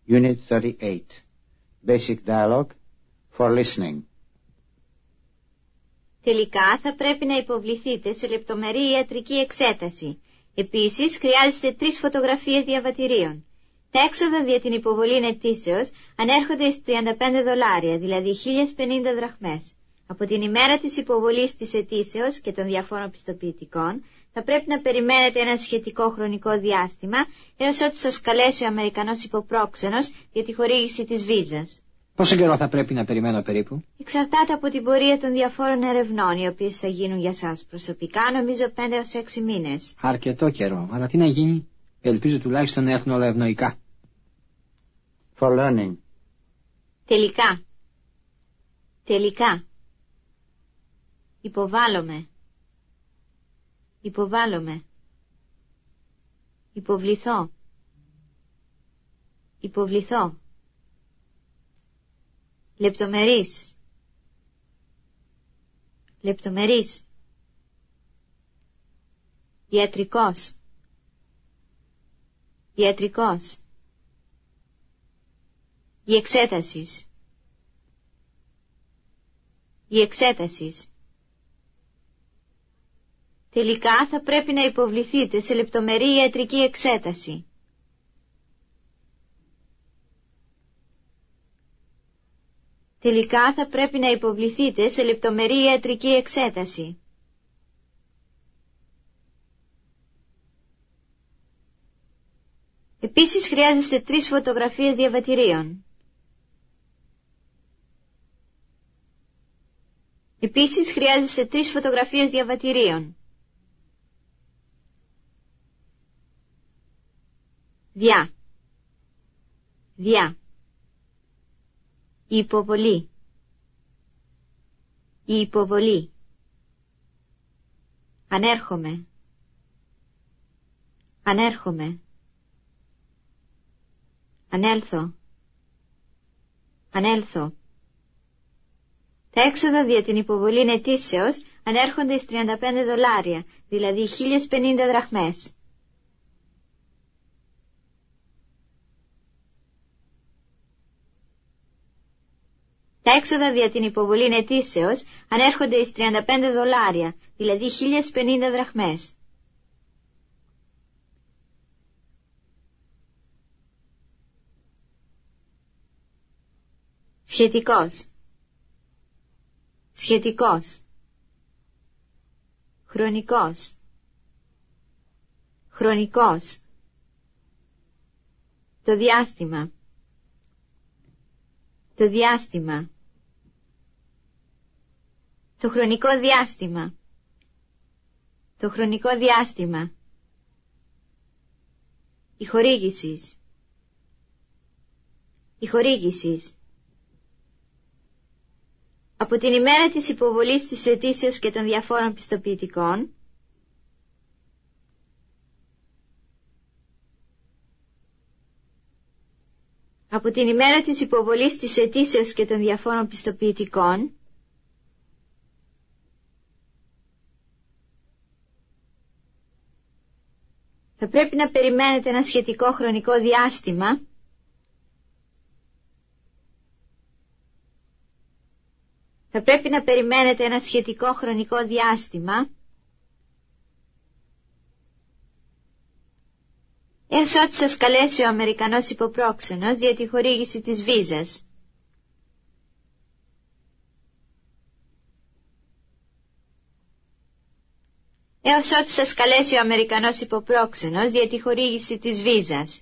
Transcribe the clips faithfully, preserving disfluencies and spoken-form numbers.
Unit thirty-eight. Basic dialogue for listening. Τελικά θα πρέπει να υποβληθείτε σε λεπτομερή ιατρική εξέταση. Επίσης, χρειάζεστε τρεις φωτογραφίες διαβατηρίων. Τα έξοδα για την υποβολή αιτήσεως ανέρχονται στις τριάντα πέντε δολάρια, δηλαδή χίλιες πενήντα δραχμές. Από την ημέρα της υποβολής της αιτήσεως και των διαφόρων πιστοποιητικών, θα πρέπει να περιμένετε ένα σχετικό χρονικό διάστημα, έως ότου σας καλέσει ο Αμερικανός υποπρόξενος για τη χορήγηση της βίζας. Πόσο καιρό θα πρέπει να περιμένω περίπου? Εξαρτάται από την πορεία των διαφόρων ερευνών, οι οποίες θα γίνουν για σας. Προσωπικά νομίζω πέντε έως έξι μήνες. Αρκετό καιρό, αλλά τι να γίνει? Ελπίζω τουλάχιστον να έρθουν όλα ευνοϊκά. For learning. Τελικά. Τελικά. Υποβάλλομαι. Υποβάλλομαι. Υποβληθώ. Υποβληθώ. Λεπτομερής. Λεπτομερής. Ιατρικός. Ιατρικός. Η εξέτασης. Η εξέτασης. Τελικά θα πρέπει να υποβληθείτε σε λεπτομερή ιατρική εξέταση. Τελικά θα πρέπει να υποβληθείτε σε λεπτομερή ιατρική εξέταση. Επίσης χρειάζεστε τρεις φωτογραφίες διαβατηρίων. Επίσης χρειάζεστε τρεις φωτογραφίες διαβατηρίων. Διά. Διά. Η υποβολή. Η υποβολή. Ανέρχομαι. Ανέρχομαι. Ανέλθω. Ανέλθω. Τα έξοδα για την υποβολή αιτήσεως ανέρχονται στις τριάντα πέντε δολάρια, δηλαδή χίλιες πενήντα δραχμές. Τα έξοδα για την υποβολή αιτήσεως ανέρχονται στις τριάντα πέντε δολάρια, δηλαδή χίλιες πενήντα δραχμές. Σχετικός. Σχετικός. Χρονικός. Χρονικός. Το διάστημα. Το διάστημα. Το χρονικό διάστημα. Το χρονικό διάστημα. Η χορήγησης. Η χορήγησης. Από την ημέρα της υποβολής της αιτήσεως και των διαφόρων πιστοποιητικών, από την ημέρα της υποβολής της αιτήσεως και των διαφόρων πιστοποιητικών, θα πρέπει να περιμένετε ένα σχετικό χρονικό διάστημα θα πρέπει να περιμένετε ένα σχετικό χρονικό διάστημα έως ότου σας καλέσει ο Αμερικανός υποπρόξενος για τη χορήγηση της βίζας. Έως ότου σας καλέσει ο Αμερικανός υποπρόξενος για τη χορήγηση της βίζας.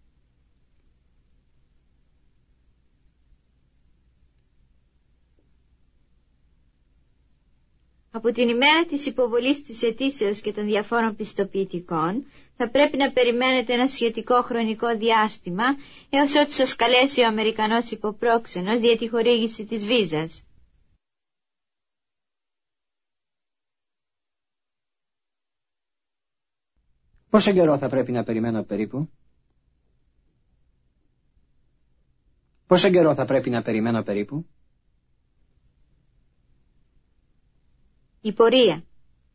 Από την ημέρα της υποβολής της αιτήσεως και των διαφόρων πιστοποιητικών θα πρέπει να περιμένετε ένα σχετικό χρονικό διάστημα έως ότου σας καλέσει ο Αμερικανός υποπρόξενος για τη χορήγηση της βίζας. Πόσο καιρό θα πρέπει να περιμένω περίπου? Πόσο καιρό θα πρέπει να περιμένω περίπου? Η πορεία.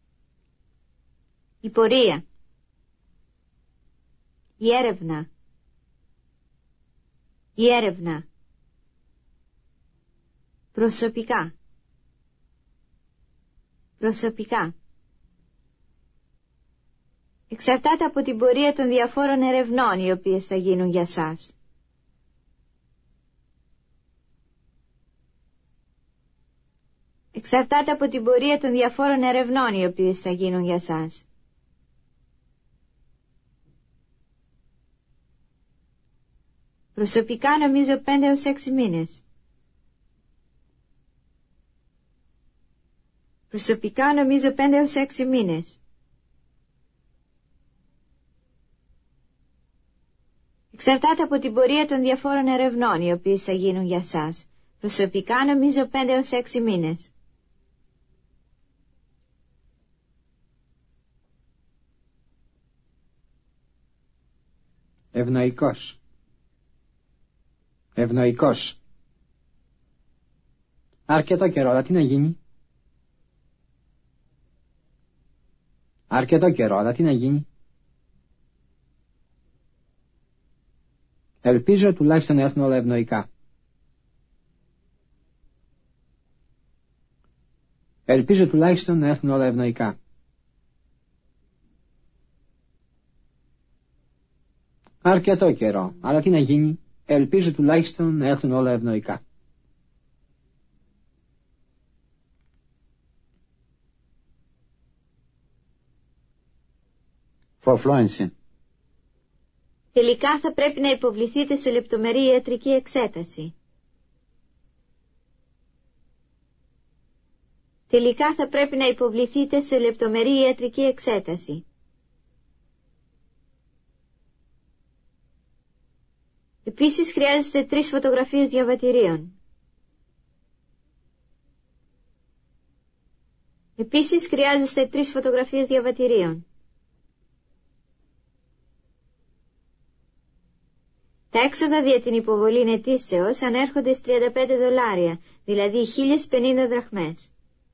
Η πορεία. Η έρευνα. Η έρευνα. Προσωπικά. Προσωπικά. Εξαρτάται από την πορεία των διαφόρων ερευνών οι οποίες θα γίνουν για σας. Εξαρτάται από την πορεία των διαφόρων ερευνών οι οποίες θα γίνουν για σας. Προσωπικά νομίζω πέντε έως έξι μήνες. Προσωπικά νομίζω πέντε έως έξι μήνες. Εξαρτάται από την πορεία των διαφόρων ερευνών οι οποίες θα γίνουν για σας. Προσωπικά νομίζω πέντε έως έξι μήνες. Ευνοϊκός. Ευνοϊκός. Αρκετό καιρό, αλλά τι να γίνει. Αρκετό καιρό, αλλά τι να γίνει. Ελπίζω τουλάχιστον να έρθουν όλα ευνοϊκά. Ελπίζω τουλάχιστον να έρθουν όλα ευνοϊκά. Αρκετό καιρό, αλλά τι να γίνει. Ελπίζω τουλάχιστον να έρθουν όλα ευνοϊκά. For fluency. Τελικά θα πρέπει να υποβληθείτε σε λεπτομερή ιατρική εξέταση. Τελικά θα πρέπει να υποβληθείτε σε λεπτομερή ιατρική εξέταση. Επίσης χρειάζεστε τρεις φωτογραφίες διαβατηρίων. Επίσης χρειάζεστε τρεις φωτογραφίες διαβατηρίων. Τα έξοδα για την υποβολή αιτήσεως ανέρχονται στις τριάντα πέντε δολάρια, δηλαδή χίλιες πενήντα δραχμές.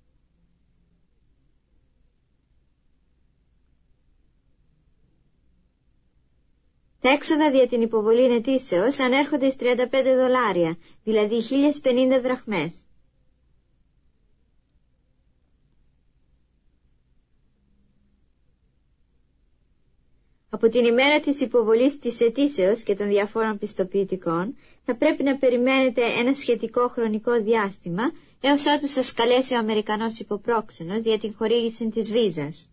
Τα έξοδα για την υποβολή αιτήσεως ανέρχονται στις τριάντα πέντε δολάρια, δηλαδή χίλιες πενήντα δραχμές. Από την ημέρα της υποβολής της αιτήσεως και των διαφόρων πιστοποιητικών θα πρέπει να περιμένετε ένα σχετικό χρονικό διάστημα έως ότου σας καλέσει ο Αμερικανός υποπρόξενος για την χορήγηση της βίζας.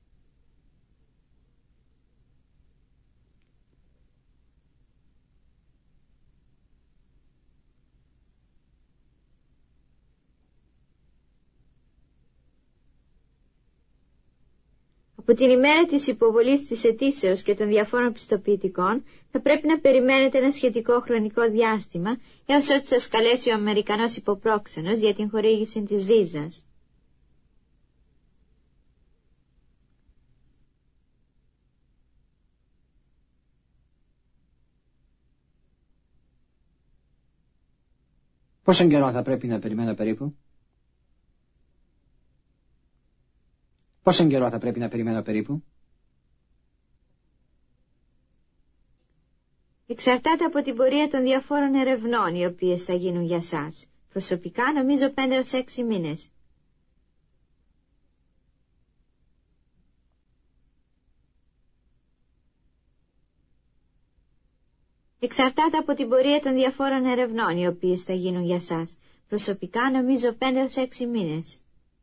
Από την ημέρα της υποβολής της αιτήσεως και των διαφόρων πιστοποιητικών θα πρέπει να περιμένετε ένα σχετικό χρονικό διάστημα έως ότου σας καλέσει ο Αμερικανός υποπρόξενος για την χορήγηση της βίζας. Πόσο καιρό θα πρέπει να περιμένω περίπου. Πόσο καιρό θα πρέπει να περιμένω περίπου. Εξαρτάται από την πορεία των διαφόρων ερευνών οι οποίες θα γίνουν για σας. Προσωπικά νομίζω πέντε έως έξι μήνες. Εξαρτάται από την πορεία των διαφόρων ερευνών οι οποίες θα γίνουν για σας. Προσωπικά νομίζω πέντε έως έξι μήνες.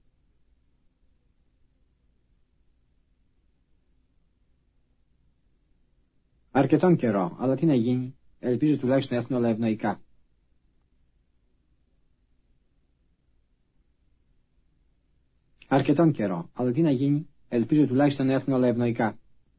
Αρκετόν καιρό, αλλά τι να γίνει. Ελπίζω τουλάχιστον να έρθουν όλα ευνοϊκά. Αρκετόν καιρό, αλλά τι να γίνει. Ελπίζω τουλάχιστον να έρθουν όλα ευνοϊκά.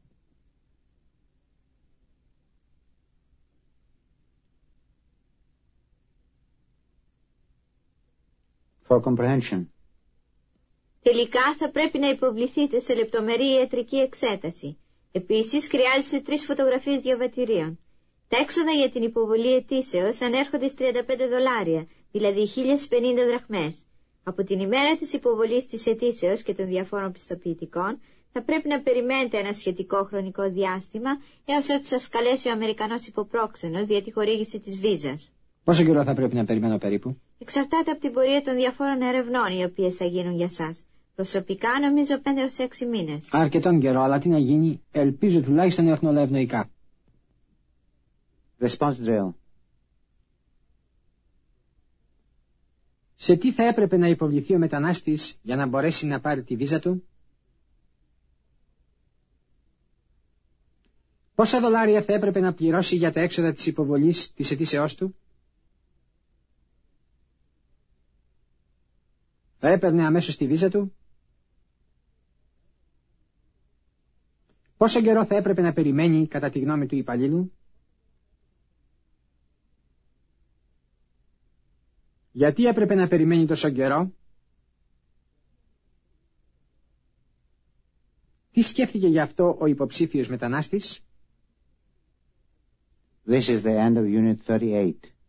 For comprehension. Τελικά θα πρέπει να υποβληθείτε σε λεπτομερή ιατρική εξέταση. Επίσης χρειάζεστε τρεις φωτογραφίες διαβατηρίων. Τα έξοδα για την υποβολή αιτήσεως ανέρχονται στις τριάντα πέντε δολάρια, δηλαδή χίλιες πενήντα δραχμές. Από την ημέρα της υποβολής της αιτήσεως και των διαφόρων πιστοποιητικών Θα πρέπει να περιμένετε ένα σχετικό χρονικό διάστημα έως ότου σας καλέσει ο Αμερικανός υποπρόξενος για τη χορήγηση της βίζας. Πόσο καιρό θα πρέπει να περιμένω περίπου? Εξαρτάται από την πορεία των διαφόρων ερευνών οι οποίες θα γίνουν για σας. Προσωπικά νομίζω πέντε έως έξι μήνες. Αρκετόν καιρό, αλλά τι να γίνει, ελπίζω τουλάχιστον να έρθουν όλα ευνοϊκά. Response drill. Σε τι θα έπρεπε να υποβληθεί ο μετανάστης για να μπορέσει να πάρει τη βίζα του? Πόσα δολάρια θα έπρεπε να πληρώσει για τα έξοδα της υποβολής της αιτήσεώς του? Θα έπαιρνε αμέσως τη βίζα του? Πόσο καιρό θα έπρεπε να περιμένει κατά τη γνώμη του υπαλλήλου? Γιατί έπρεπε να περιμένει τόσο καιρό? Τι σκέφτηκε γι' αυτό ο υποψήφιος μετανάστης? This is the end of Unit thirty-eight.